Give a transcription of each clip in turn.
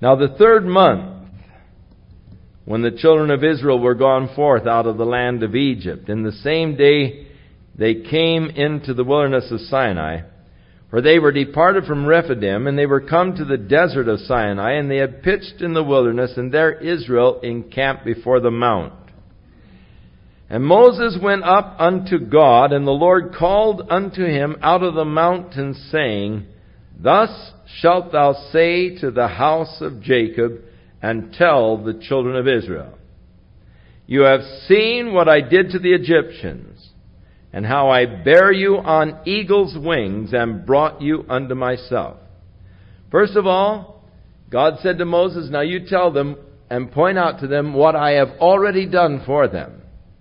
Now the 3rd month, when the children of Israel were gone forth out of the land of Egypt, in the same day they came into the wilderness of Sinai, for they were departed from Rephidim, and they were come to the desert of Sinai, and they had pitched in the wilderness, and there Israel encamped before the mount. And Moses went up unto God, and the Lord called unto him out of the mountain, saying, Thus shalt thou say to the house of Jacob, and tell the children of Israel, You have seen what I did to the Egyptians, and how I bare you on eagle's wings, and brought you unto myself. First of all, God said to Moses, Now you tell them and point out to them what I have already done for them.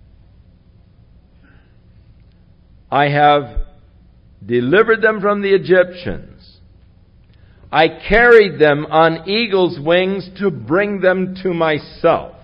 I have delivered them from the Egyptians. I carried them on eagle's wings to bring them to myself.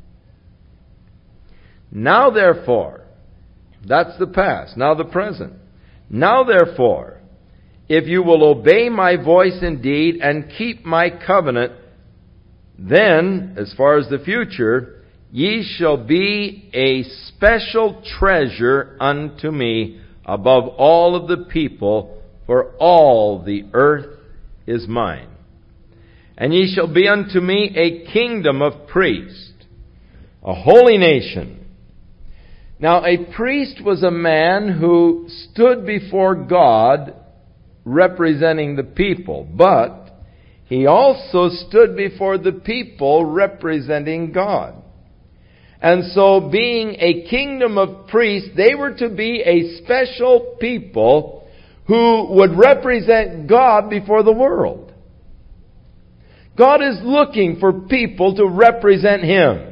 Now therefore, that's the past, now the present. Now therefore, if you will obey my voice indeed and keep my covenant, then, as far as the future, ye shall be a special treasure unto me above all of the people, for all the earth is mine. And ye shall be unto me a kingdom of priests, a holy nation. Now, a priest was a man who stood before God representing the people, but he also stood before the people representing God. And so, being a kingdom of priests, they were to be a special people who would represent God before the world. God is looking for people to represent Him.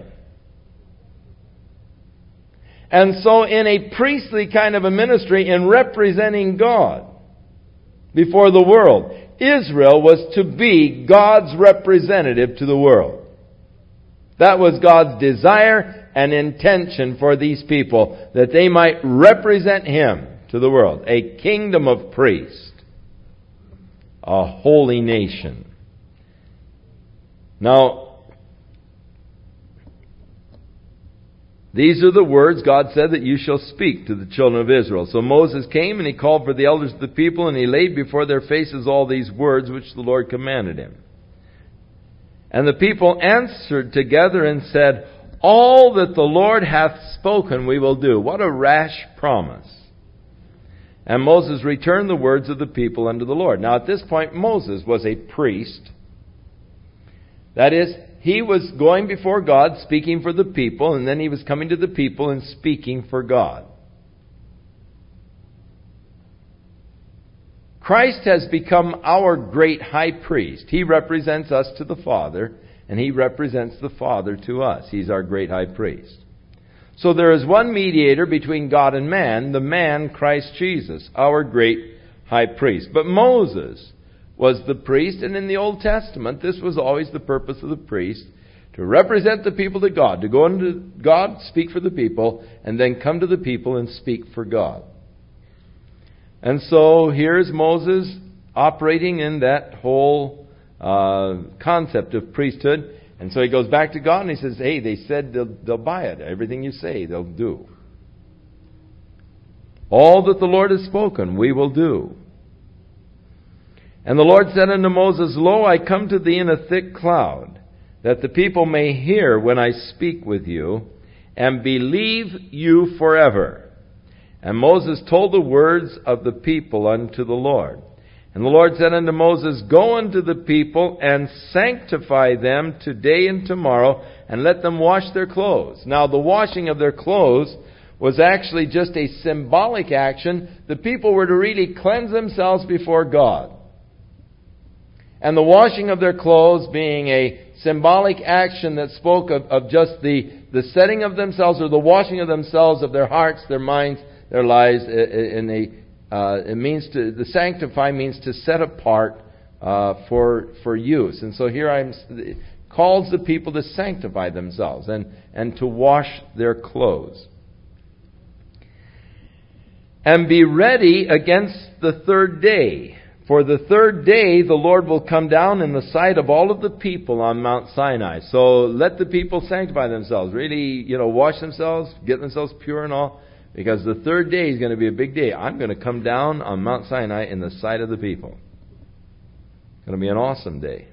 And so in a priestly kind of a ministry, in representing God before the world, Israel was to be God's representative to the world. That was God's desire and intention for these people, that they might represent Him to the world. A kingdom of priests. A holy nation. Now, these are the words God said that you shall speak to the children of Israel. So Moses came and he called for the elders of the people, and he laid before their faces all these words which the Lord commanded him. And the people answered together and said, All that the Lord hath spoken we will do. What a rash promise. And Moses returned the words of the people unto the Lord. Now at this point Moses was a priest. That is, he was going before God, speaking for the people, and then he was coming to the people and speaking for God. Christ has become our great high priest. He represents us to the Father, and He represents the Father to us. He's our great high priest. So there is one mediator between God and man, the man Christ Jesus, our great high priest. But Moses was the priest, and in the Old Testament, this was always the purpose of the priest, to represent the people to God, to go into God, speak for the people, and then come to the people and speak for God. And so here's Moses operating in that whole concept of priesthood. And so he goes back to God and he says, Hey, they said they'll buy it. Everything you say, they'll do. All that the Lord has spoken, we will do. And the Lord said unto Moses, Lo, I come to thee in a thick cloud, that the people may hear when I speak with you, and believe you forever. And Moses told the words of the people unto the Lord. And the Lord said unto Moses, Go unto the people, and sanctify them today and tomorrow, and let them wash their clothes. Now, the washing of their clothes was actually just a symbolic action. The people were to really cleanse themselves before God. And the washing of their clothes being a symbolic action that spoke of just the setting of themselves, or the washing of themselves, of their hearts, their minds, their lives. It means to, the sanctify means to set apart for use. And so here calls the people to sanctify themselves and to wash their clothes. And be ready against the third day. For the third day the Lord will come down in the sight of all of the people on Mount Sinai. So let the people sanctify themselves. Really, wash themselves, get themselves pure and all. Because the third day is going to be a big day. I'm going to come down on Mount Sinai in the sight of the people. It's going to be an awesome day.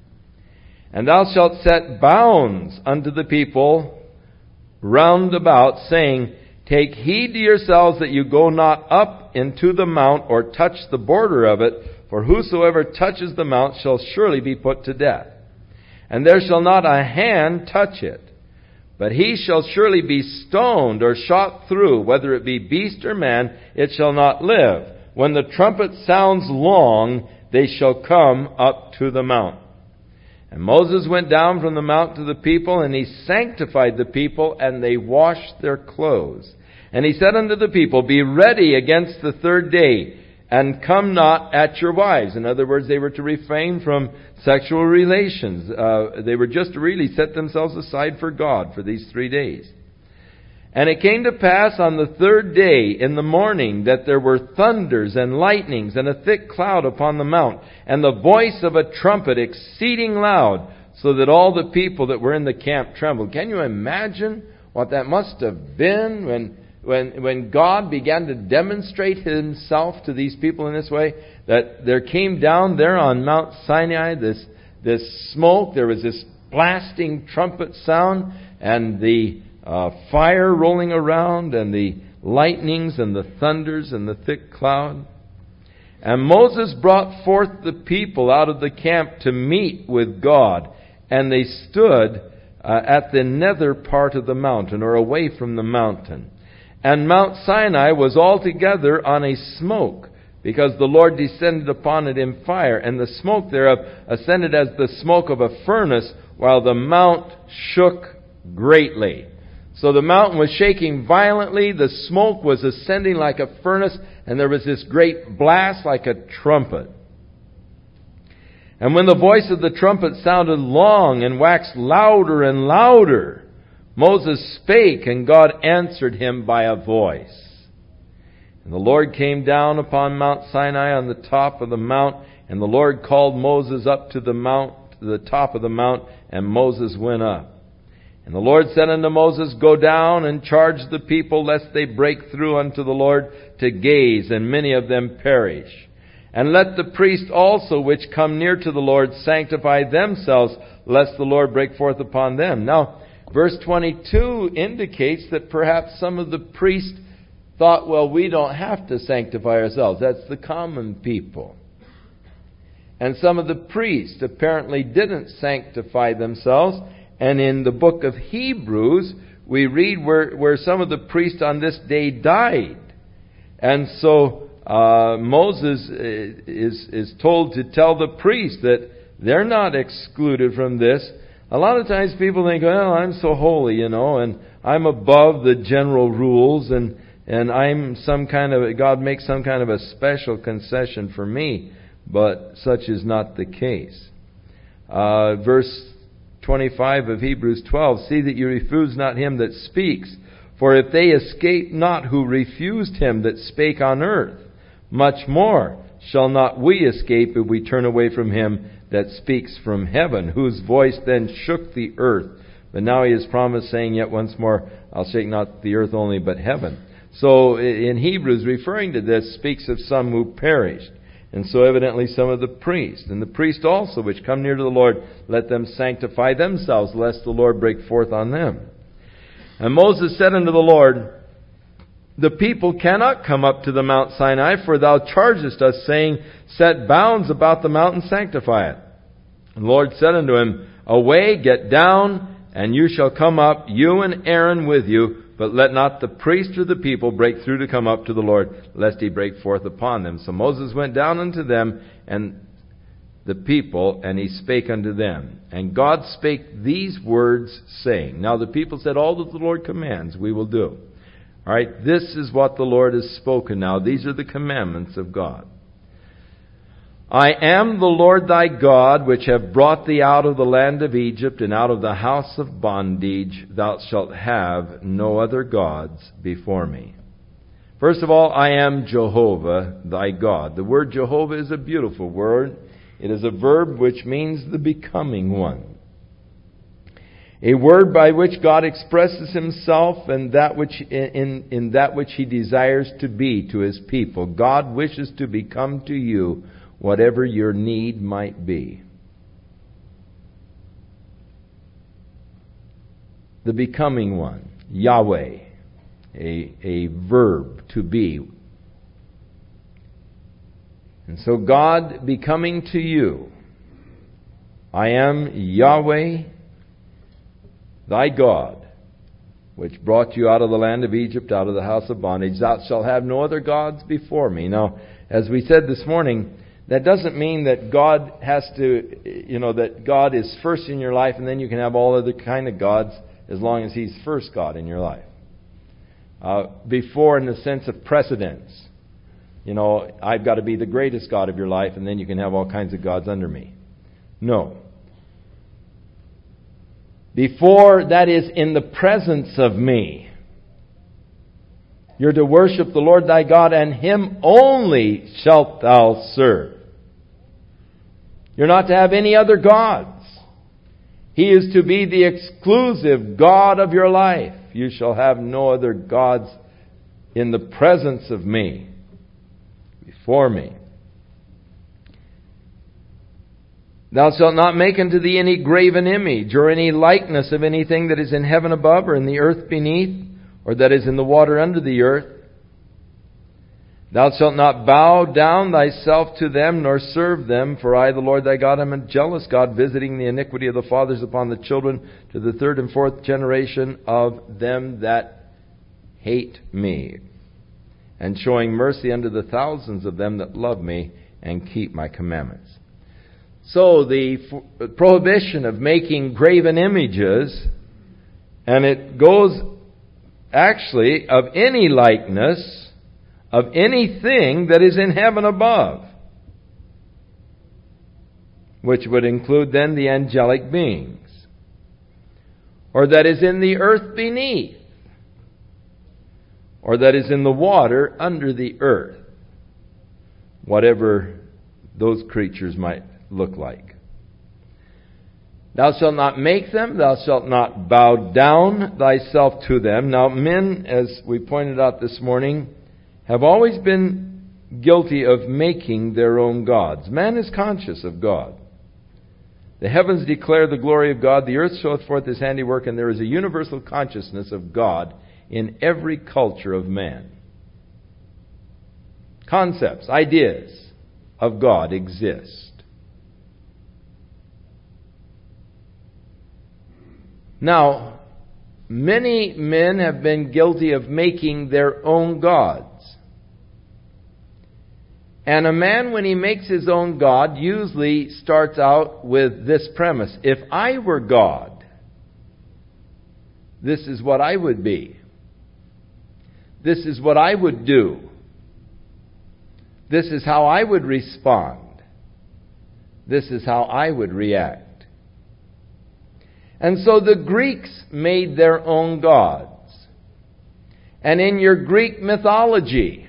And thou shalt set bounds unto the people round about, saying, Take heed to yourselves that you go not up into the mount or touch the border of it, for whosoever touches the mount shall surely be put to death. And there shall not a hand touch it, but he shall surely be stoned or shot through, whether it be beast or man, it shall not live. When the trumpet sounds long, they shall come up to the mount. And Moses went down from the mount to the people, and he sanctified the people, and they washed their clothes. And he said unto the people, Be ready against the third day, and come not at your wives. In other words, they were to refrain from sexual relations. They were just to really set themselves aside for God for these 3 days. And it came to pass on the third day in the morning that there were thunders and lightnings and a thick cloud upon the mount, and the voice of a trumpet exceeding loud, so that all the people that were in the camp trembled. Can you imagine what that must have been when God began to demonstrate Himself to these people in this way? That there came down there on Mount Sinai this smoke, there was this blasting trumpet sound, and the fire rolling around, and the lightnings and the thunders and the thick cloud. And Moses brought forth the people out of the camp to meet with God, and they stood at the nether part of the mountain, or away from the mountain. And Mount Sinai was altogether on a smoke, because the Lord descended upon it in fire, and the smoke thereof ascended as the smoke of a furnace, while the mount shook greatly. So the mountain was shaking violently, the smoke was ascending like a furnace, and there was this great blast like a trumpet. And when the voice of the trumpet sounded long and waxed louder and louder, Moses spake, and God answered him by a voice. And the Lord came down upon Mount Sinai on the top of the mount, and the Lord called Moses up to the top of the mount, and Moses went up. And the Lord said unto Moses, Go down and charge the people, lest they break through unto the Lord to gaze, and many of them perish. And let the priests also which come near to the Lord sanctify themselves, lest the Lord break forth upon them. Now, verse 22 indicates that perhaps some of the priests thought, well, we don't have to sanctify ourselves. That's the common people. And some of the priests apparently didn't sanctify themselves. And in the book of Hebrews, we read where some of the priests on this day died. And so Moses is told to tell the priests that they're not excluded from this. A lot of times people think, well, I'm so holy, and I'm above the general rules, and I'm God makes some kind of a special concession for me. But such is not the case. Verse 25 of Hebrews 12, See that you refuse not him that speaks. For if they escape not who refused him that spake on earth, much more shall not we escape if we turn away from him that speaks from heaven, whose voice then shook the earth. But now he has promised, saying, Yet once more I'll shake not the earth only, but heaven. So in Hebrews, referring to this, speaks of some who perished. And so evidently some of the priests. And the priests also, which come near to the Lord, let them sanctify themselves, lest the Lord break forth on them. And Moses said unto the Lord, The people cannot come up to the Mount Sinai, for thou chargest us, saying, Set bounds about the mount and sanctify it. And the Lord said unto him, Away, get down, and you shall come up, you and Aaron with you, but let not the priest or the people break through to come up to the Lord, lest he break forth upon them. So Moses went down unto them and the people, and he spake unto them. And God spake these words, saying, Now the people said, All that the Lord commands we will do. All right, this is what the Lord has spoken now. These are the commandments of God. I am the Lord thy God, which have brought thee out of the land of Egypt, and out of the house of bondage. Thou shalt have no other gods before me. First of all, I am Jehovah, thy God. The word Jehovah is a beautiful word. It is a verb which means the becoming one. A word by which God expresses himself and that which in that which he desires to be to his people. God wishes to become to you whatever your need might be. The becoming one, Yahweh, a verb, to be. And so God becoming to you, I am Yahweh, thy God, which brought you out of the land of Egypt, out of the house of bondage. Thou shalt have no other gods before me. Now, as we said this morning, that doesn't mean that God has to, that God is first in your life and then you can have all other kind of gods as long as he's first God in your life. Before, in the sense of precedence. I've got to be the greatest God of your life and then you can have all kinds of gods under me. No. Before, that is, in the presence of me. You're to worship the Lord thy God, and him only shalt thou serve. You're not to have any other gods. He is to be the exclusive God of your life. You shall have no other gods in the presence of me, before me. Thou shalt not make unto thee any graven image, or any likeness of anything that is in heaven above, or in the earth beneath, or that is in the water under the earth. Thou shalt not bow down thyself to them, nor serve them, for I, the Lord thy God, am a jealous God, visiting the iniquity of the fathers upon the children, to the third and fourth generation of them that hate me, and showing mercy unto the thousands of them that love me, and keep my commandments. So the prohibition of making graven images, and it goes actually of any likeness of anything that is in heaven above, which would include then the angelic beings, or that is in the earth beneath, or that is in the water under the earth, whatever those creatures might look like. Thou shalt not make them, thou shalt not bow down thyself to them. Now, men, as we pointed out this morning, have always been guilty of making their own gods. Man is conscious of God. The heavens declare the glory of God, the earth showeth forth his handiwork, and there is a universal consciousness of God in every culture of man. Concepts, ideas of God exist. Now, many men have been guilty of making their own gods. And a man, when he makes his own God, usually starts out with this premise: if I were God, this is what I would be. This is what I would do. This is how I would respond. This is how I would react. And so the Greeks made their own gods. And in your Greek mythology,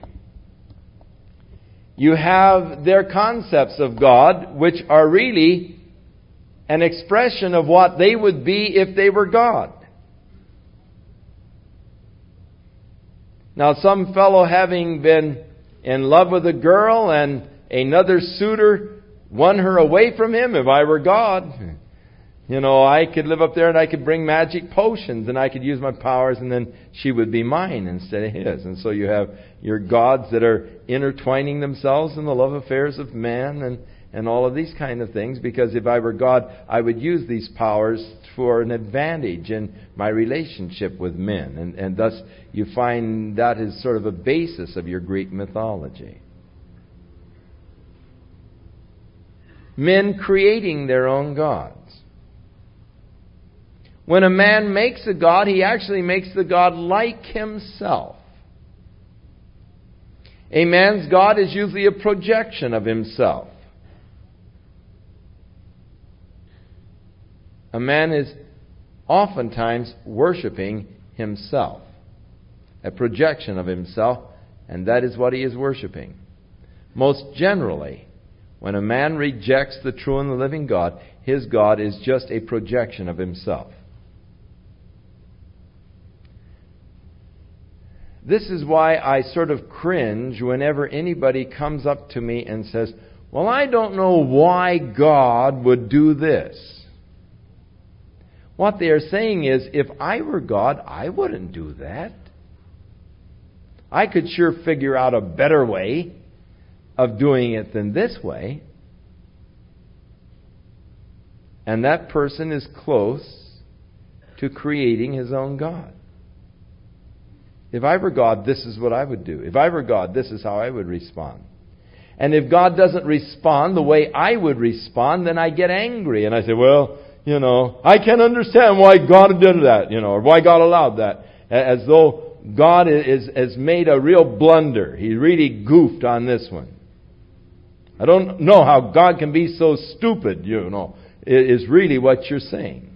you have their concepts of God, which are really an expression of what they would be if they were God. Now, some fellow having been in love with a girl and another suitor won her away from him, if I were God, I could live up there and I could bring magic potions and I could use my powers and then she would be mine instead of his. And so you have your gods that are intertwining themselves in the love affairs of man and all of these kind of things, because if I were God, I would use these powers for an advantage in my relationship with men. And thus you find that is sort of a basis of your Greek mythology. Men creating their own gods. When a man makes a god, he actually makes the god like himself. A man's god is usually a projection of himself. A man is oftentimes worshiping himself, a projection of himself, And that is what he is worshiping. Most generally, when a man rejects the true and the living God, his God is just a projection of himself. This is why I sort of cringe whenever anybody comes up to me and says, well, I don't know why God would do this. What they are saying is, if I were God, I wouldn't do that. I could sure figure out a better way of doing it than this way. And that person is close to creating his own God. If I were God, this is what I would do. If I were God, this is how I would respond. And if God doesn't respond the way I would respond, then I get angry. And I say, well, I can't understand why God did that, or why God allowed that. As though God has made a real blunder. He really goofed on this one. I don't know how God can be so stupid, is really what you're saying.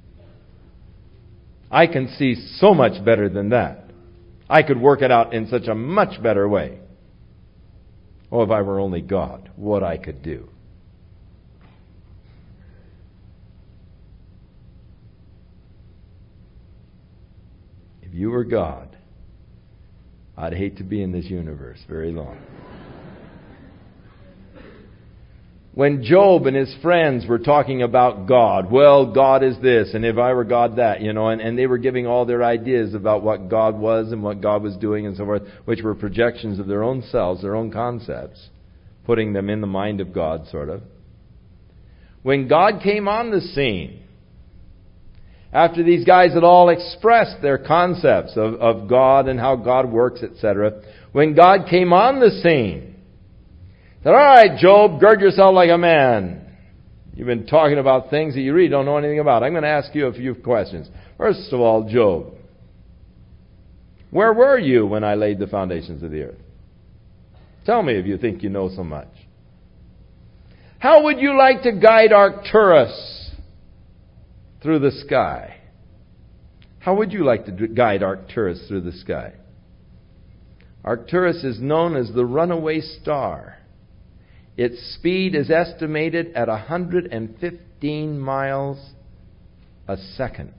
I can see so much better than that. I could work it out in such a much better way. Oh, if I were only God, what I could do. If you were God, I'd hate to be in this universe very long. When Job and his friends were talking about God, well, God is this, and if I were God, that, and they were giving all their ideas about what God was and what God was doing and so forth, which were projections of their own selves, their own concepts, putting them in the mind of God, sort of. When God came on the scene, after these guys had all expressed their concepts of God and how God works, etc., when God came on the scene, said, all right, Job, gird yourself like a man. You've been talking about things that you really don't know anything about. I'm going to ask you a few questions. First of all, Job, where were you when I laid the foundations of the earth? Tell me if you think you know so much. How would you like to guide Arcturus through the sky? How would you like to guide Arcturus through the sky? Arcturus is known as the runaway star. Its speed is estimated at 115 miles a second.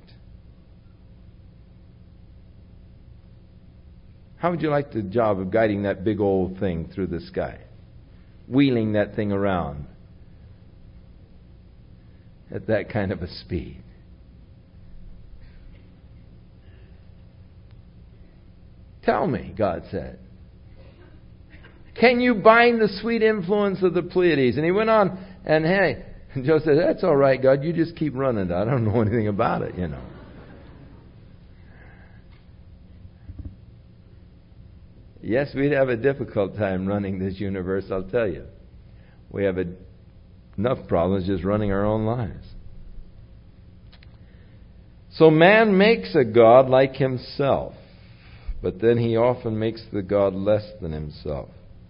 How would you like the job of guiding that big old thing through the sky? Wheeling that thing around at that kind of a speed. Tell me, God said. Can you bind the sweet influence of the Pleiades? And he went on, and Joe said, that's all right, God, you just keep running. I don't know anything about it, Yes, we'd have a difficult time running this universe, I'll tell you. We have enough problems just running our own lives. So man makes a God like himself, but then he often makes the God less than himself.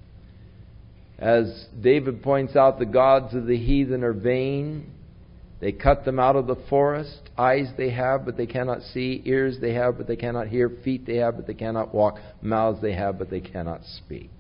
As David points out, the gods of the heathen are vain. They cut them out of the forest. Eyes they have, but they cannot see. Ears they have, but they cannot hear. Feet they have, but they cannot walk. Mouths they have, but they cannot speak.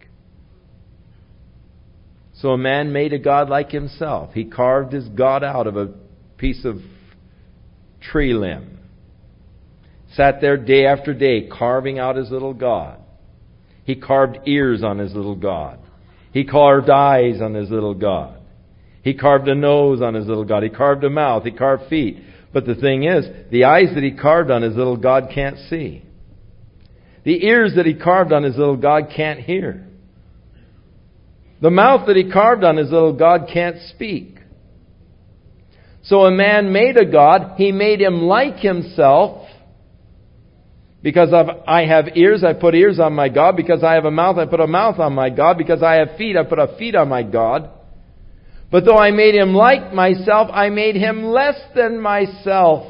So a man made a God like himself. He carved his God out of a piece of tree limb. Sat there day after day carving out his little God. He carved ears on his little God. He carved eyes on his little God. He carved a nose on his little God. He carved a mouth. He carved feet. But the thing is, the eyes that he carved on his little God can't see. The ears that he carved on his little God can't hear. The mouth that he carved on his little God can't speak. So a man made a God. He made him like himself. Because I have ears, I put ears on my God. Because I have a mouth, I put a mouth on my God. Because I have feet, I put a feet on my God. But though I made him like myself, I made him less than myself.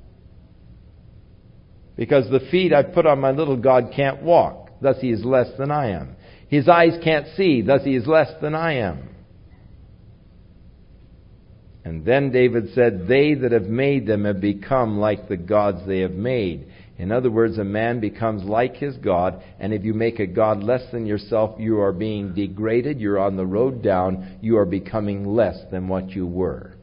Because the feet I put on my little God can't walk. Thus he is less than I am. His eyes can't see. Thus he is less than I am. And then David said, they that have made them have become like the gods they have made. In other words, a man becomes like his God, and if you make a God less than yourself, you are being degraded, you're on the road down, you are becoming less than what you were.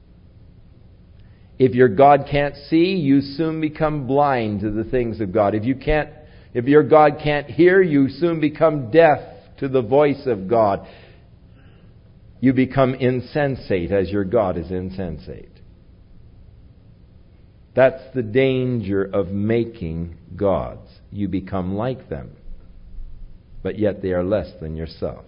If your God can't see, you soon become blind to the things of God. If your God can't hear, you soon become deaf to the voice of God. You become insensate as your God is insensate. That's the danger of making gods. You become like them, but yet they are less than yourself.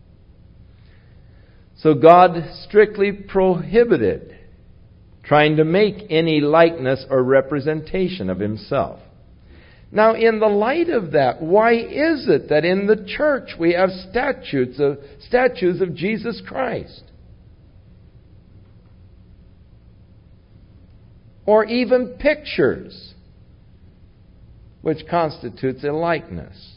So God strictly prohibited trying to make any likeness or representation of Himself. Now, in the light of that, why is it that in the church we have statues of Jesus Christ? Or even pictures, which constitutes a likeness?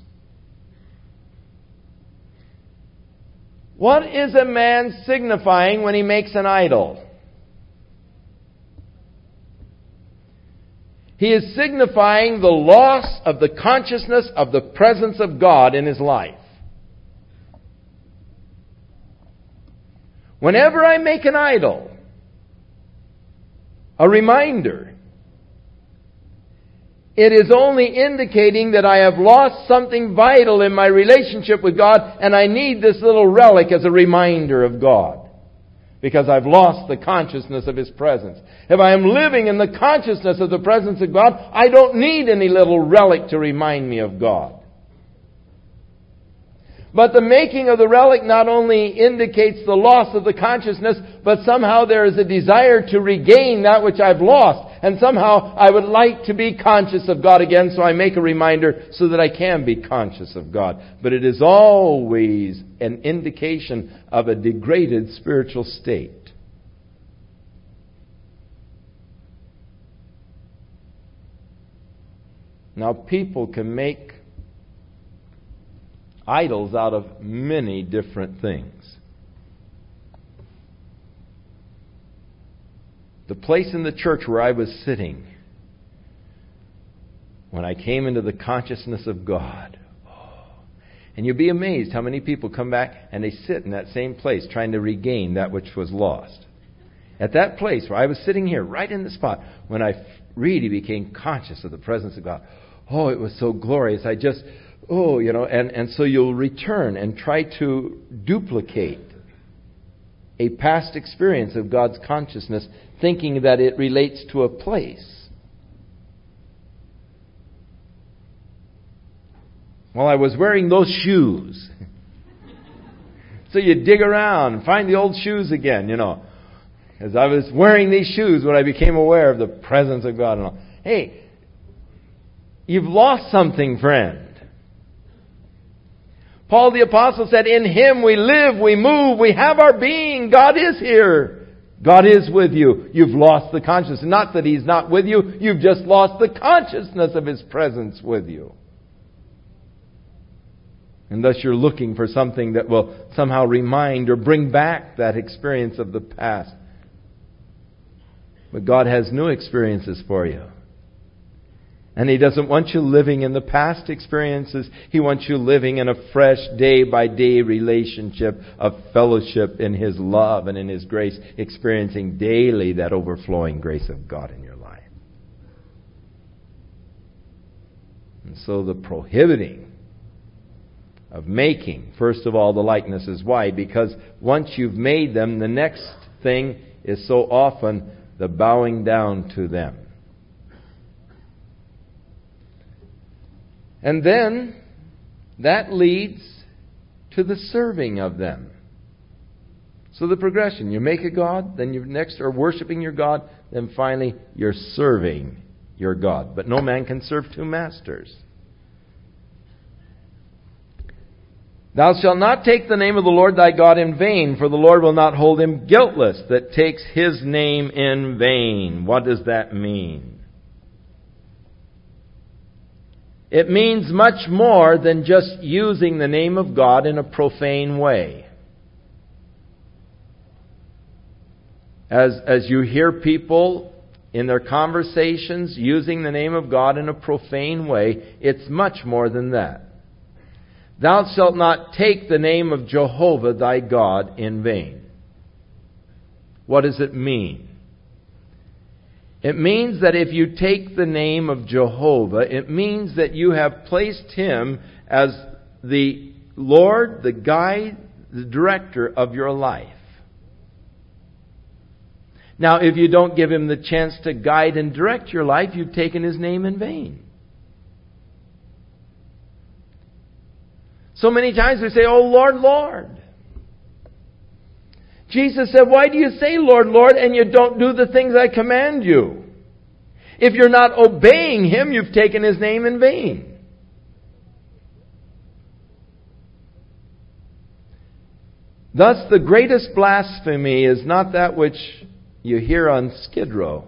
What is a man signifying when he makes an idol? He is signifying the loss of the consciousness of the presence of God in his life. Whenever I make an idol, a reminder, it is only indicating that I have lost something vital in my relationship with God, and I need this little relic as a reminder of God. Because I've lost the consciousness of His presence. If I am living in the consciousness of the presence of God, I don't need any little relic to remind me of God. But the making of the relic not only indicates the loss of the consciousness, but somehow there is a desire to regain that which I've lost. And somehow I would like to be conscious of God again, so I make a reminder so that I can be conscious of God. But it is always an indication of a degraded spiritual state. Now, people can make idols out of many different things. The place in the church where I was sitting, when I came into the consciousness of God, and you'll be amazed how many people come back and they sit in that same place trying to regain that which was lost. At that place where I was sitting here, right in the spot, when I really became conscious of the presence of God, oh, it was so glorious. And so you'll return and try to duplicate a past experience of God's consciousness, thinking that it relates to a place. Well, I was wearing those shoes. So you dig around and find the old shoes again, As I was wearing these shoes when I became aware of the presence of God and all. Hey, you've lost something, friend. Paul the Apostle said, in Him we live, we move, we have our being. God is here. God is with you. You've lost the consciousness. Not that He's not with you. You've just lost the consciousness of His presence with you. And thus you're looking for something that will somehow remind or bring back that experience of the past. But God has new experiences for you. And He doesn't want you living in the past experiences. He wants you living in a fresh, day-by-day relationship of fellowship in His love and in His grace, experiencing daily that overflowing grace of God in your life. And so the prohibiting of making, first of all, the likenesses. Why? Because once you've made them, the next thing is so often the bowing down to them. And then that leads to the serving of them. So the progression, you make a God, then you next are worshiping your God, then finally you're serving your God. But no man can serve two masters. Thou shalt not take the name of the Lord thy God in vain, for the Lord will not hold him guiltless that takes His name in vain. What does that mean? It means much more than just using the name of God in a profane way. As you hear people in their conversations, using the name of God in a profane way. It's much more than that. Thou shalt not take the name of Jehovah thy God in vain. What does it mean? It means that if you take the name of Jehovah, it means that you have placed Him as the Lord, the guide, the director of your life. Now, if you don't give Him the chance to guide and direct your life, you've taken His name in vain. So many times we say, "Oh Lord, Lord." Jesus said, "Why do you say, Lord, Lord, and you don't do the things I command you?" If you're not obeying Him, you've taken His name in vain. Thus, the greatest blasphemy is not that which you hear on Skid Row,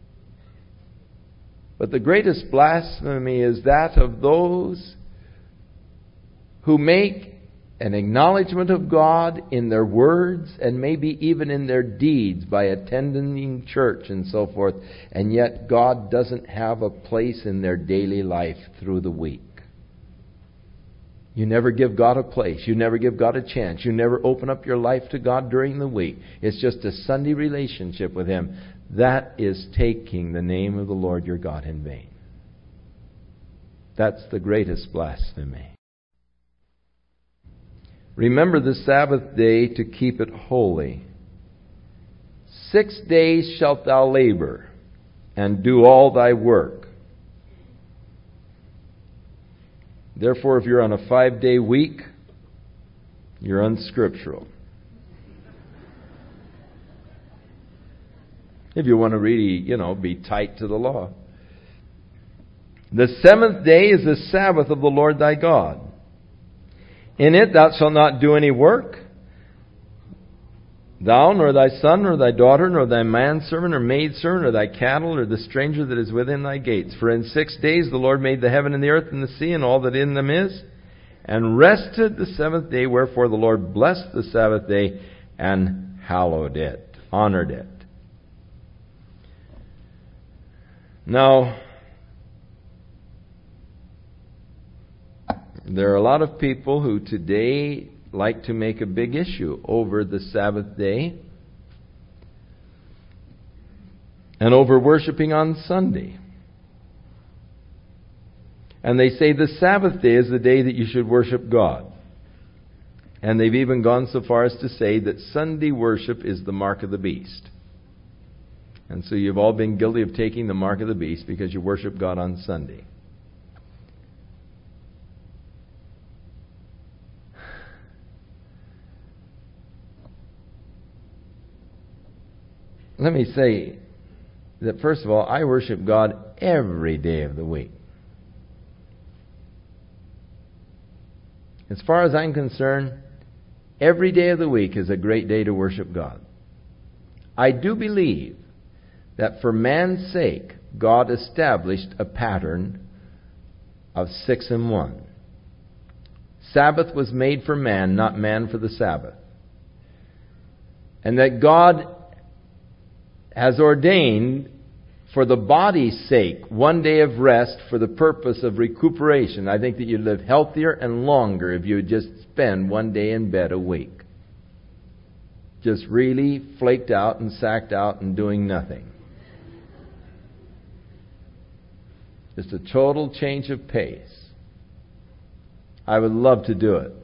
but the greatest blasphemy is that of those who make an acknowledgement of God in their words and maybe even in their deeds by attending church and so forth, and yet God doesn't have a place in their daily life through the week. You never give God a place. You never give God a chance. You never open up your life to God during the week. It's just a Sunday relationship with Him. That is taking the name of the Lord your God in vain. That's the greatest blasphemy. Remember the Sabbath day to keep it holy. 6 days shalt thou labor and do all thy work. Therefore, if you're on a 5-day week, you're unscriptural. If you want to really, be tight to the law. The 7th day is the Sabbath of the Lord thy God. In it thou shalt not do any work, thou, nor thy son, nor thy daughter, nor thy manservant, or maidservant, or thy cattle, or the stranger that is within thy gates. For in 6 days the Lord made the heaven and the earth and the sea and all that in them is, and rested the 7th day. Wherefore the Lord blessed the Sabbath day and hallowed it, honored it. Now, there are a lot of people who today like to make a big issue over the Sabbath day and over worshiping on Sunday. And they say the Sabbath day is the day that you should worship God. And they've even gone so far as to say that Sunday worship is the mark of the beast. And so you've all been guilty of taking the mark of the beast because you worship God on Sunday. Let me say that, first of all, I worship God every day of the week. As far as I'm concerned, every day of the week is a great day to worship God. I do believe that for man's sake, God established a pattern of 6 and 1. Sabbath was made for man, not man for the Sabbath. And that God has ordained for the body's sake 1 day of rest for the purpose of recuperation. I think that you'd live healthier and longer if you would just spend 1 day in bed a week. Just really flaked out and sacked out and doing nothing. Just a total change of pace. I would love to do it.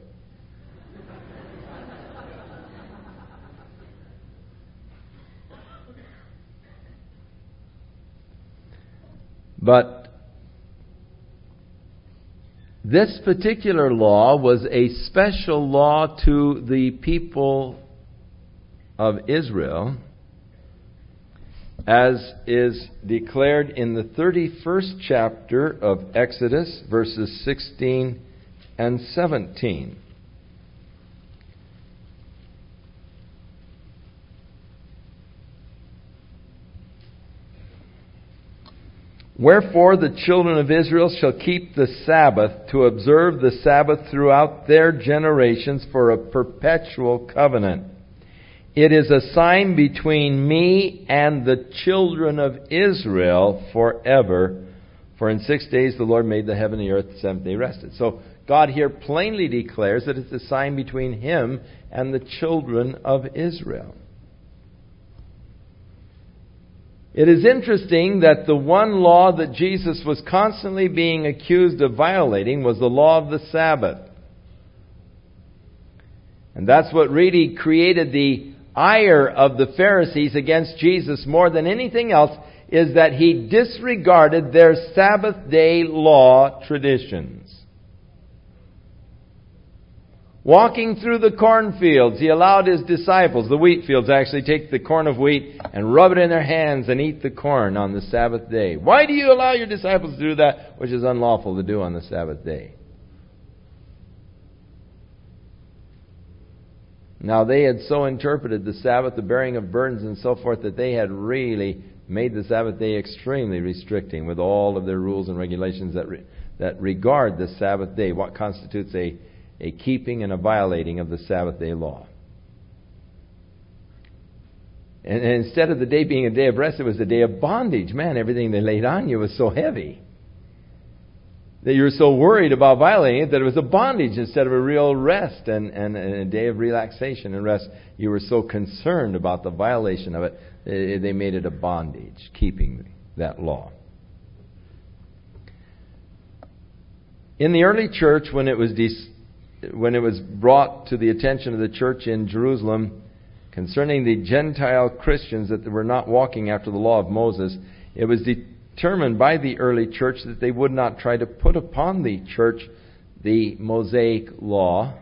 But this particular law was a special law to the people of Israel, as is declared in the 31st chapter of Exodus, verses 16 and 17. Wherefore the children of Israel shall keep the Sabbath, to observe the Sabbath throughout their generations for a perpetual covenant. It is a sign between me and the children of Israel forever. For in 6 days the Lord made the heaven and the earth, the seventh day rested. So God here plainly declares that it's a sign between Him and the children of Israel. It is interesting that the one law that Jesus was constantly being accused of violating was the law of the Sabbath. And that's what really created the ire of the Pharisees against Jesus more than anything else, is that He disregarded their Sabbath day law traditions. Walking through the cornfields, He allowed His disciples, the wheat fields, actually take the corn of wheat and rub it in their hands and eat the corn on the Sabbath day. Why do you allow your disciples to do that, which is unlawful to do on the Sabbath day? Now, they had so interpreted the Sabbath, the bearing of burdens and so forth, that they had really made the Sabbath day extremely restricting with all of their rules and regulations that regard the Sabbath day, what constitutes a keeping and a violating of the Sabbath day law. And instead of the day being a day of rest, it was a day of bondage. Man, everything they laid on you was so heavy that you were so worried about violating it that it was a bondage instead of a real rest and a day of relaxation and rest. You were so concerned about the violation of it, they made it a bondage, keeping that law. In the early church, when it was brought to the attention of the church in Jerusalem concerning the Gentile Christians that were not walking after the law of Moses, it was determined by the early church that they would not try to put upon the church the Mosaic law,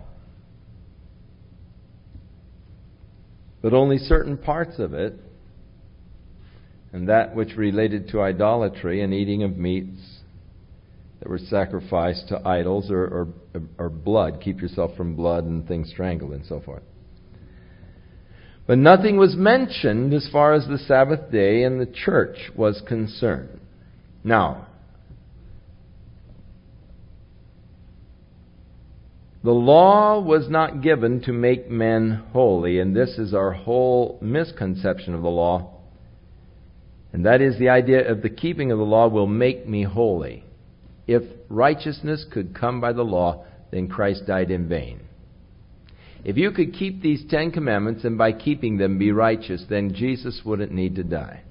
but only certain parts of it, and that which related to idolatry and eating of meats that were sacrificed to idols, or blood. Keep yourself from blood and things strangled and so forth. But nothing was mentioned as far as the Sabbath day and the church was concerned. Now, the law was not given to make men holy, and this is our whole misconception of the law. And that is the idea of the keeping of the law will make me holy. If righteousness could come by the law, then Christ died in vain. If you could keep these 10 commandments and by keeping them be righteous, then Jesus wouldn't need to die.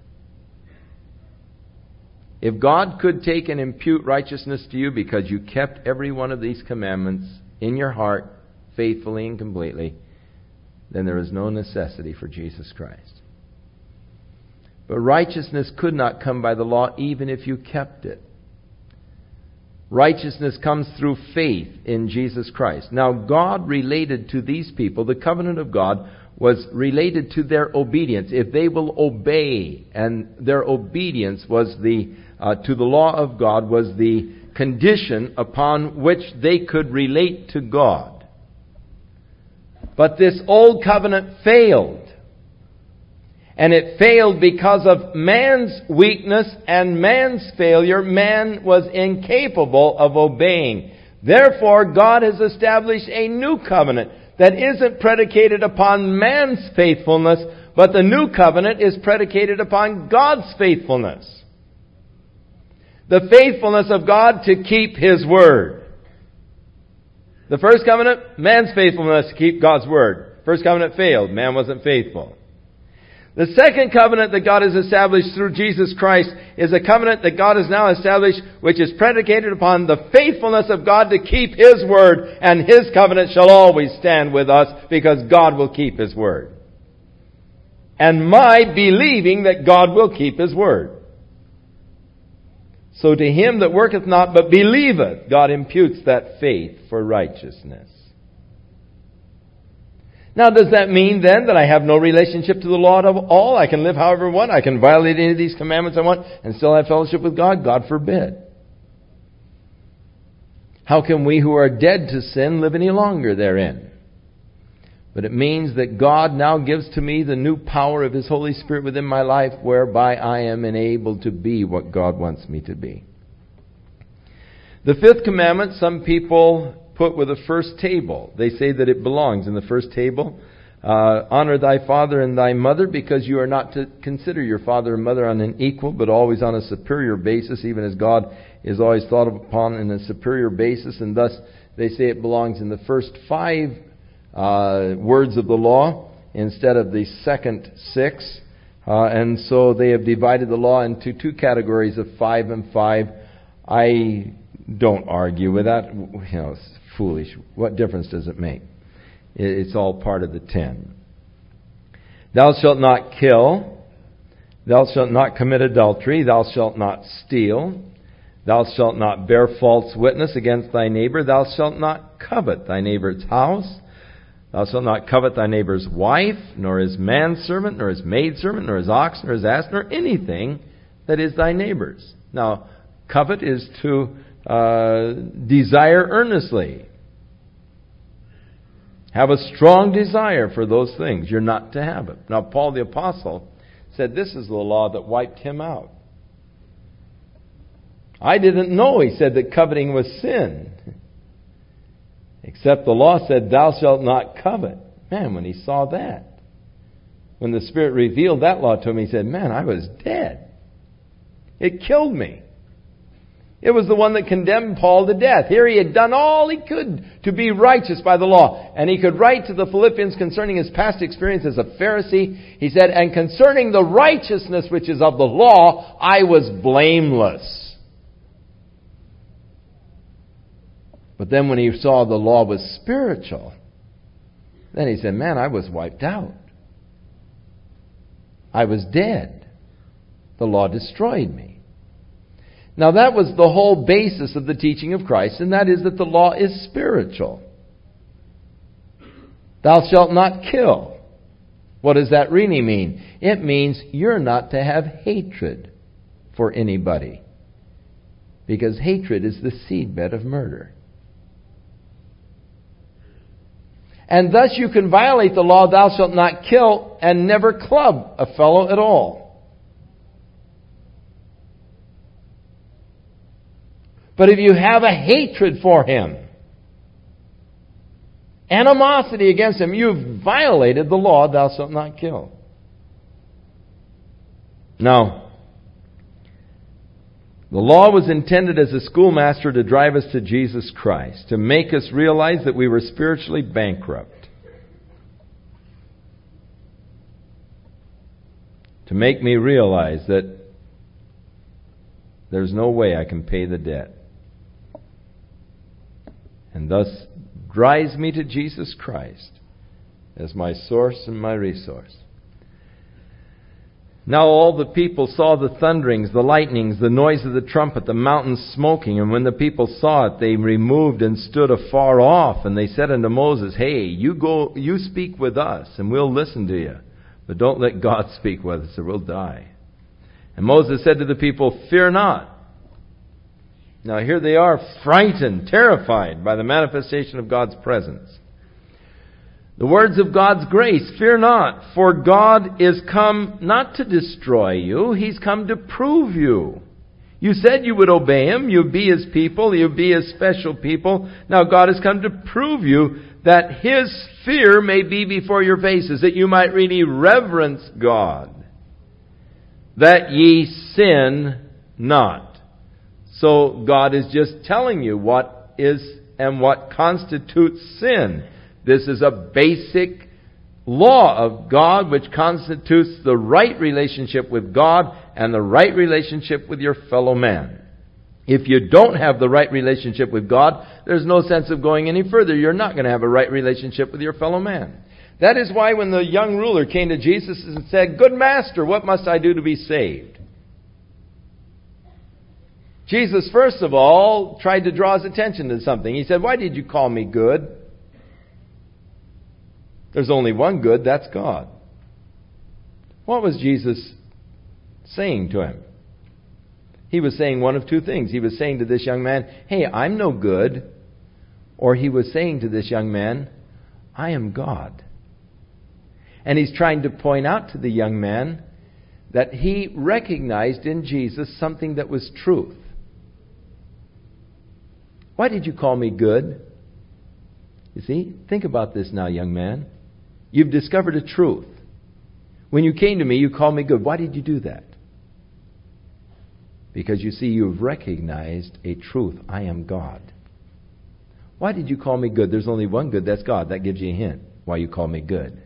If God could take and impute righteousness to you because you kept every one of these commandments in your heart faithfully and completely, then there is no necessity for Jesus Christ. But righteousness could not come by the law even if you kept it. Righteousness comes through faith in Jesus Christ. Now, God related to these people, the covenant of God was related to their obedience. If they will obey, and their obedience was to the law of God was the condition upon which they could relate to God. But this old covenant failed. And it failed because of man's weakness and man's failure. Man was incapable of obeying. Therefore, God has established a new covenant that isn't predicated upon man's faithfulness, but the new covenant is predicated upon God's faithfulness. The faithfulness of God to keep His word. The first covenant, man's faithfulness to keep God's word. First covenant failed. Man wasn't faithful. The second covenant that God has established through Jesus Christ is a covenant that God has now established, which is predicated upon the faithfulness of God to keep His word, and His covenant shall always stand with us because God will keep His word. And my believing that God will keep His word. So to him that worketh not but believeth, God imputes that faith for righteousness. Now, does that mean then that I have no relationship to the law at all? I can live however I want. I can violate any of these commandments I want and still have fellowship with God? God forbid. How can we who are dead to sin live any longer therein? But it means that God now gives to me the new power of His Holy Spirit within my life, whereby I am enabled to be what God wants me to be. The fifth commandment, some people put with the first table. They say that it belongs in the first table. Honor thy father and thy mother, because you are not to consider your father and mother on an equal, but always on a superior basis, even as God is always thought upon in a superior basis. And thus they say it belongs in the first 5 words of the law instead of the second 6. And so they have divided the law into 2 categories of 5 and 5. I don't argue with that. It's foolish. What difference does it make? It's all part of the 10. Thou shalt not kill. Thou shalt not commit adultery. Thou shalt not steal. Thou shalt not bear false witness against thy neighbor. Thou shalt not covet thy neighbor's house. Thou shalt not covet thy neighbor's wife, nor his manservant, nor his maidservant, nor his ox, nor his ass, nor anything that is thy neighbor's. Now, covet is to desire earnestly. Have a strong desire for those things. You're not to have it. Now, Paul the Apostle said this is the law that wiped him out. I didn't know, he said, that coveting was sin. Except the law said, thou shalt not covet. Man, when he saw that, when the Spirit revealed that law to him, he said, man, I was dead. It killed me. It was the one that condemned Paul to death. Here he had done all he could to be righteous by the law. And he could write to the Philippians concerning his past experience as a Pharisee. He said, and concerning the righteousness which is of the law, I was blameless. But then when he saw the law was spiritual, then he said, man, I was wiped out. I was dead. The law destroyed me. Now that was the whole basis of the teaching of Christ, and that is that the law is spiritual. Thou shalt not kill. What does that really mean? It means you're not to have hatred for anybody, because hatred is the seedbed of murder. And thus you can violate the law, thou shalt not kill, and never club a fellow at all. But if you have a hatred for him, animosity against him, you've violated the law, thou shalt not kill. Now, the law was intended as a schoolmaster to drive us to Jesus Christ, to make us realize that we were spiritually bankrupt, to make me realize that there's no way I can pay the debt, and thus drives me to Jesus Christ as my source and my resource. Now all the people saw the thunderings, the lightnings, the noise of the trumpet, the mountains smoking. And when the people saw it, they removed and stood afar off. And they said unto Moses, hey, you speak with us, and we'll listen to you. But don't let God speak with us, or we'll die. And Moses said to the people, fear not. Now here they are, frightened, terrified by the manifestation of God's presence. The words of God's grace, fear not, for God is come not to destroy you, He's come to prove you. You said you would obey Him, you'd be His people, you'd be His special people. Now God has come to prove you that His fear may be before your faces, that you might really reverence God, that ye sin not. So God is just telling you what is and what constitutes sin. This is a basic law of God which constitutes the right relationship with God and the right relationship with your fellow man. If you don't have the right relationship with God, there's no sense of going any further. You're not going to have a right relationship with your fellow man. That is why when the young ruler came to Jesus and said, "Good master, what must I do to be saved?" Jesus, first of all, tried to draw his attention to something. He said, "Why did you call me good? There's only one good, that's God." What was Jesus saying to him? He was saying one of two things. He was saying to this young man, "Hey, I'm no good." Or he was saying to this young man, "I am God." And he's trying to point out to the young man that he recognized in Jesus something that was truth. "Why did you call me good?" You see, think about this now, young man. You've discovered a truth. When you came to me, you called me good. Why did you do that? Because you see, you've recognized a truth. I am God. Why did you call me good? There's only one good, that's God. That gives you a hint why you call me good.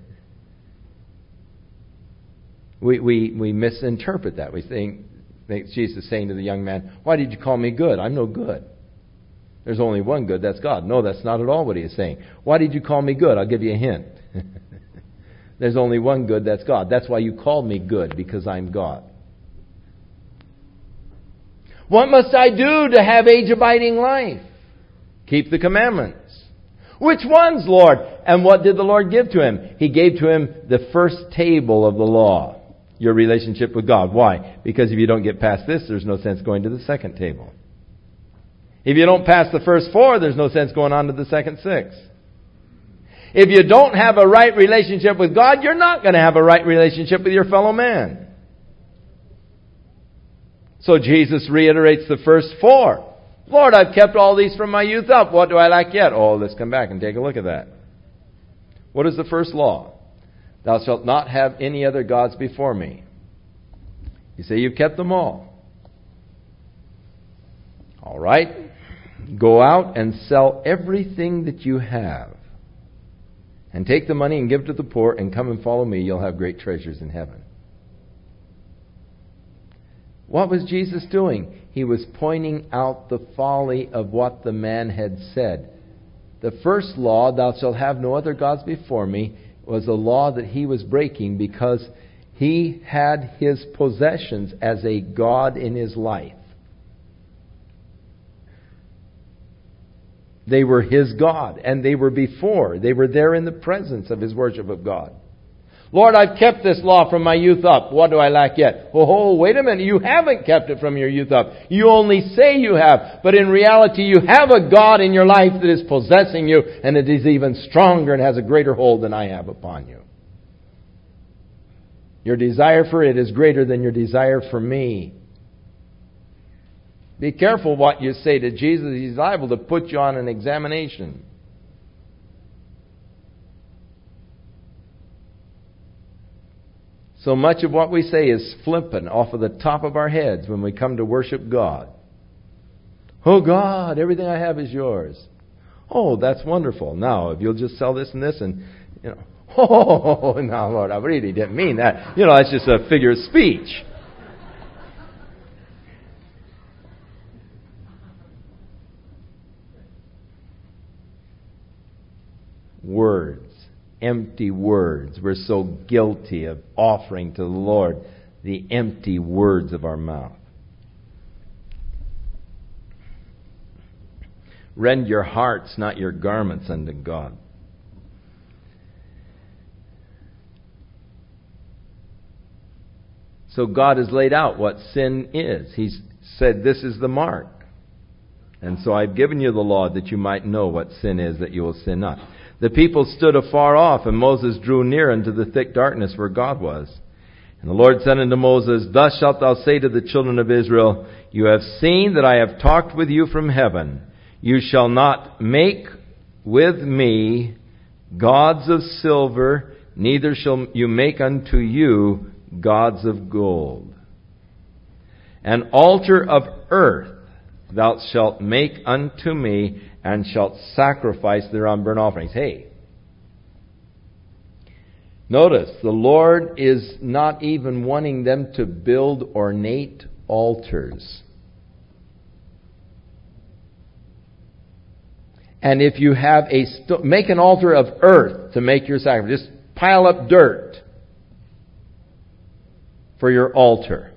We misinterpret that. We think Jesus saying to the young man, why did you call me good? I'm no good. There's only one good, that's God. No, that's not at all what he is saying. Why did you call me good? I'll give you a hint. There's only one good, that's God. That's why you called me good, because I'm God. What must I do to have age-abiding life? Keep the commandments. Which ones, Lord? And what did the Lord give to him? He gave to him the first table of the law. Your relationship with God. Why? Because if you don't get past this, there's no sense going to the second table. If you don't pass the first 4, there's no sense going on to the second 6. If you don't have a right relationship with God, you're not going to have a right relationship with your fellow man. So Jesus reiterates the first 4. Lord, I've kept all these from my youth up. What do I lack yet? Oh, let's come back and take a look at that. What is the first law? Thou shalt not have any other gods before me. You say you've kept them all. All right. Go out and sell everything that you have. And take the money and give it to the poor and come and follow me. You'll have great treasures in heaven. What was Jesus doing? He was pointing out the folly of what the man had said. The first law, thou shalt have no other gods before me, was a law that he was breaking because he had his possessions as a god in his life. They were his God, and they were before. They were there in the presence of his worship of God. Lord, I've kept this law from my youth up. What do I lack yet? Oh, wait a minute. You haven't kept it from your youth up. You only say you have. But in reality, you have a God in your life that is possessing you, and it is even stronger and has a greater hold than I have upon you. Your desire for it is greater than your desire for me. Be careful what you say to Jesus. He's liable to put you on an examination. So much of what we say is flippant off of the top of our heads when we come to worship God. Oh God, everything I have is yours. Oh, that's wonderful. Now, if you'll just sell this and this and, oh, no, Lord, I really didn't mean that. That's just a figure of speech. Words. Empty words. We're so guilty of offering to the Lord the empty words of our mouth. Rend your hearts, not your garments, unto God. So God has laid out what sin is. He's said, this is the mark. And so I've given you the law that you might know what sin is, that you will sin not. The people stood afar off, and Moses drew near unto the thick darkness where God was. And the Lord said unto Moses, Thus shalt thou say to the children of Israel, You have seen that I have talked with you from heaven. You shall not make with me gods of silver, neither shall you make unto you gods of gold. An altar of earth thou shalt make unto me, and shalt sacrifice thereon burnt offerings. Hey, notice, the Lord is not even wanting them to build ornate altars. And if you have make an altar of earth to make your sacrifice. Just pile up dirt for your altar.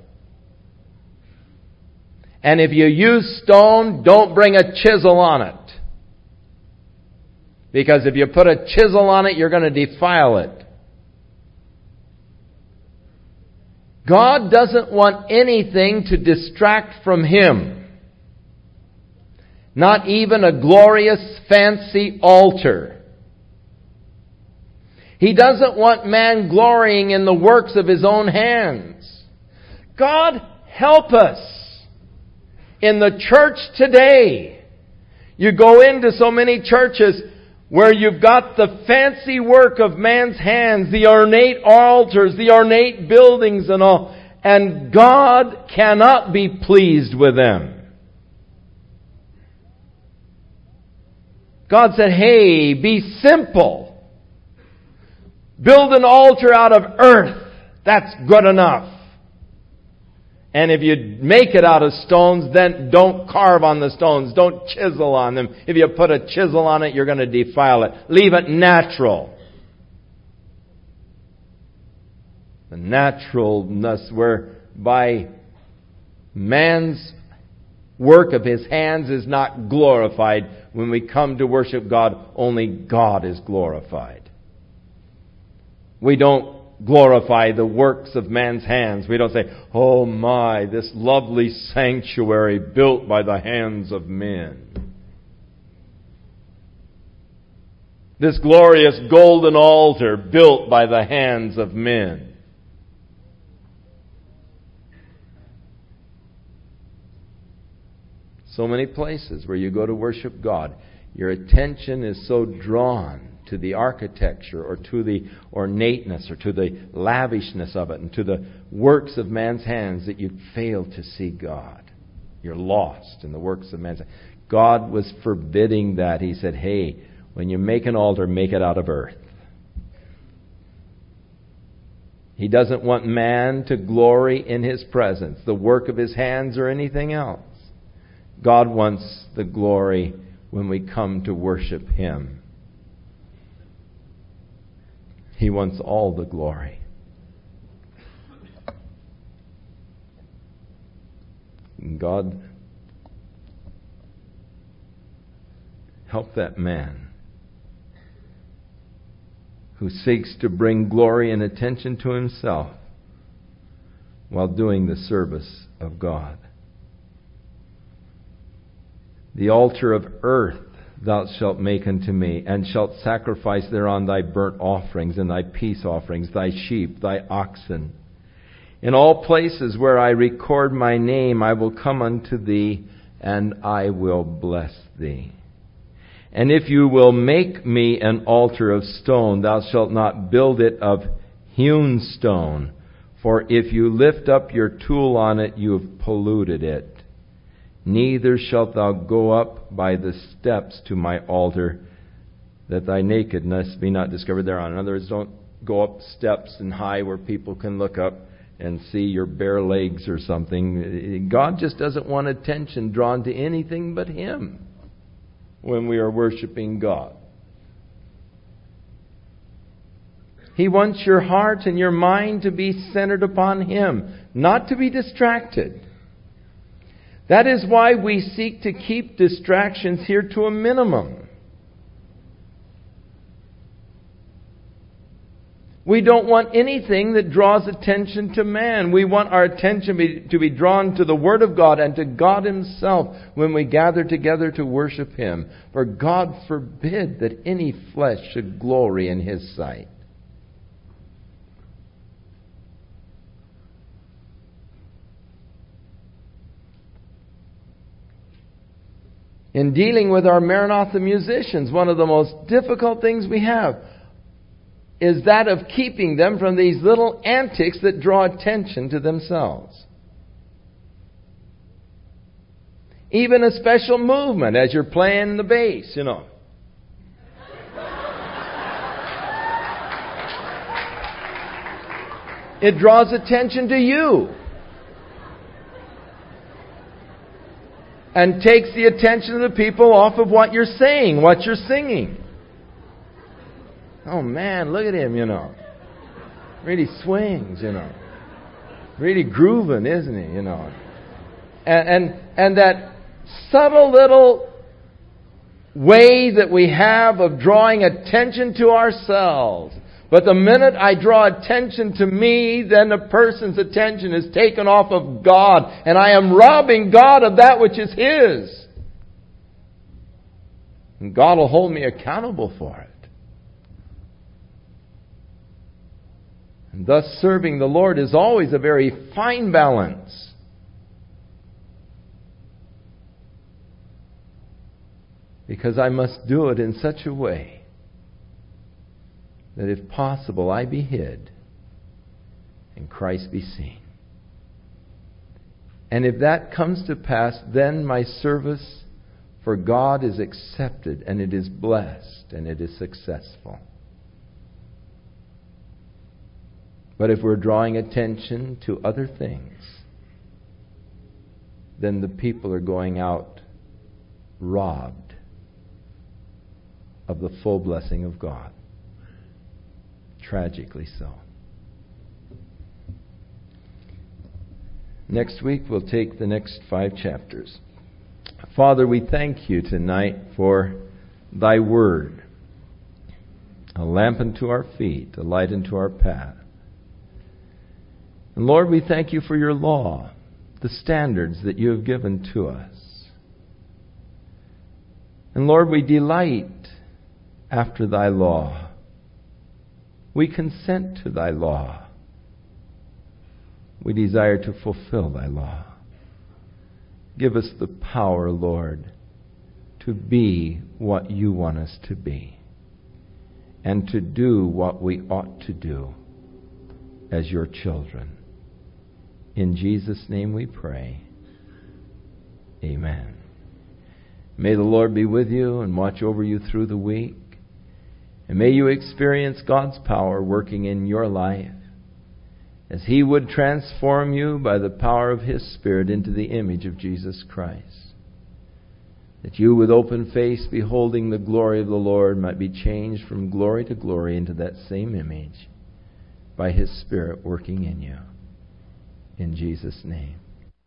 And if you use stone, don't bring a chisel on it. Because if you put a chisel on it, you're going to defile it. God doesn't want anything to distract from Him. Not even a glorious, fancy altar. He doesn't want man glorying in the works of his own hands. God, help us. In the church today, you go into so many churches, where you've got the fancy work of man's hands, the ornate altars, the ornate buildings and all, and God cannot be pleased with them. God said, hey, be simple. Build an altar out of earth. That's good enough. And if you make it out of stones, then don't carve on the stones. Don't chisel on them. If you put a chisel on it, you're going to defile it. Leave it natural. The naturalness whereby man's work of his hands is not glorified. When we come to worship God, only God is glorified. We don't glorify the works of man's hands. We don't say, oh my, this lovely sanctuary built by the hands of men. This glorious golden altar built by the hands of men. So many places where you go to worship God, your attention is so drawn to the architecture or to the ornateness or to the lavishness of it and to the works of man's hands that you fail to see God. You're lost in the works of man's hands. God was forbidding that. He said, hey, when you make an altar, make it out of earth. He doesn't want man to glory in His presence, the work of his hands or anything else. God wants the glory when we come to worship Him. He wants all the glory. And God, help that man who seeks to bring glory and attention to himself while doing the service of God. The altar of earth thou shalt make unto me, and shalt sacrifice thereon thy burnt offerings and thy peace offerings, thy sheep, thy oxen. In all places where I record my name, I will come unto thee, and I will bless thee. And if you will make me an altar of stone, thou shalt not build it of hewn stone, for if you lift up your tool on it, you have polluted it. Neither shalt thou go up by the steps to my altar, that thy nakedness be not discovered thereon. In other words, don't go up steps and high where people can look up and see your bare legs or something. God just doesn't want attention drawn to anything but Him when we are worshiping God. He wants your heart and your mind to be centered upon Him, not to be distracted. That is why we seek to keep distractions here to a minimum. We don't want anything that draws attention to man. We want our attention to be drawn to the Word of God and to God Himself when we gather together to worship Him. For God forbid that any flesh should glory in His sight. In dealing with our Maranatha musicians, one of the most difficult things we have is that of keeping them from these little antics that draw attention to themselves. Even a special movement as you're playing the bass, you know. It draws attention to you. And takes the attention of the people off of what you're saying, what you're singing. Oh man, look at him, you know. Really swings, you know. Really grooving, isn't he, you know. And that subtle little way that we have of drawing attention to ourselves. But the minute I draw attention to me, then the person's attention is taken off of God. And I am robbing God of that which is His. And God will hold me accountable for it. And thus serving the Lord is always a very fine balance. Because I must do it in such a way that if possible I be hid and Christ be seen. And if that comes to pass, then my service for God is accepted, and it is blessed, and it is successful. But if we're drawing attention to other things, then the people are going out robbed of the full blessing of God. Tragically so. Next week we'll take the next 5 chapters. Father, we thank you tonight for thy word, a lamp unto our feet, a light unto our path. And Lord, we thank you for your law, the standards that you have given to us. And Lord, we delight after thy law. We consent to thy law. We desire to fulfill thy law. Give us the power, Lord, to be what you want us to be, and to do what we ought to do as your children. In Jesus' name we pray. Amen. May the Lord be with you and watch over you through the week. And may you experience God's power working in your life as He would transform you by the power of His Spirit into the image of Jesus Christ. That you with open face, beholding the glory of the Lord, might be changed from glory to glory into that same image by His Spirit working in you. In Jesus' name.